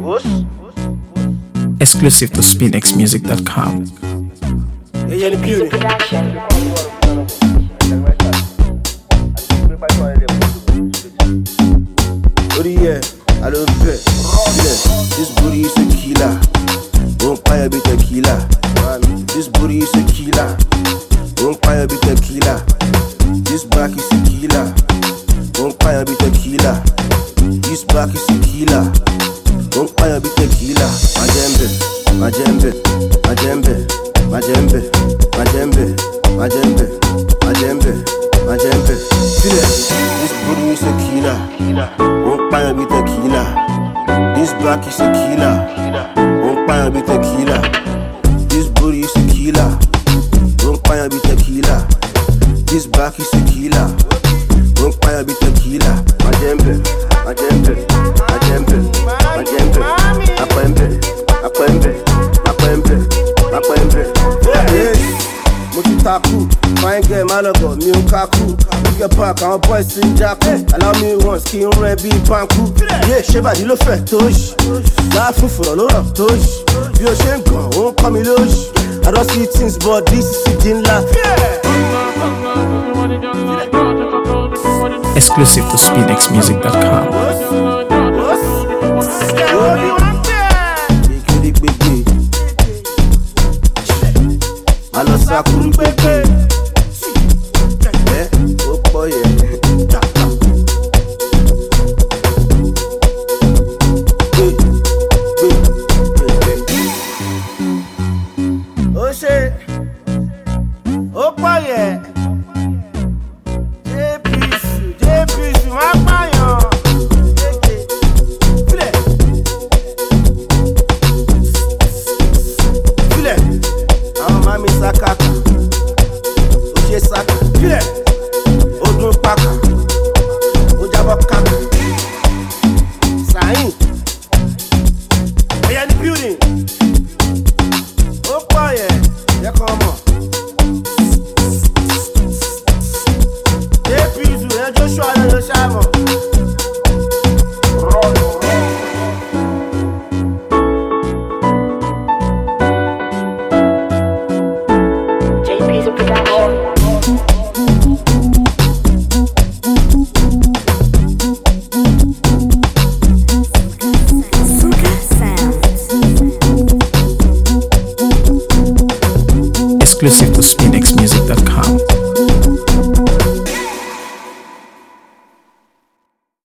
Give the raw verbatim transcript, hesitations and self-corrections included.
Exclusive to spin x music dot com. Yeah, the beauty. Booty, yeah, I love it. Yeah, this booty is a killer. Don't fire be tequila. This booty is a killer. Don't fire be tequila. This back is a killer. Don't fire be tequila. This back is a killer. Don't fire be tequila. Majembe, majembe, majembe, majembe, majembe, majembe, majembe, majembe. Feel it. This booty is a killer. Don't fire be tequila. This back is a killer. Don't fire be tequila. This booty is a killer. Don't fire be tequila. This back is a killer. Don't fire be tequila. Majembe, majembe, majembe, majembe, apembe, apembe, apembe, apembe. Yes, Mutitaku, fine girl, malago, mi kaku. Get back, our boys in Jaku. Allow me once, skin red, be banku. Yeah, Sheba, you look fat, tosh. Laugh for a lot of tosh. You're shame, won't come in losh. I don't see things, but this is sitting laugh. Exclusive to spin x music dot com. Oh shit, oh boy, yeah. J P C, J P C, my payan. File, file. Àwọn mami sakaka, oje saka. File, odun paka, ojabo kaka. Sahin, oya ni building. Oh boy, yeah. Yeah, come on. Joshua and Oshamo. J P's a production. Exclusive to spin x music dot com.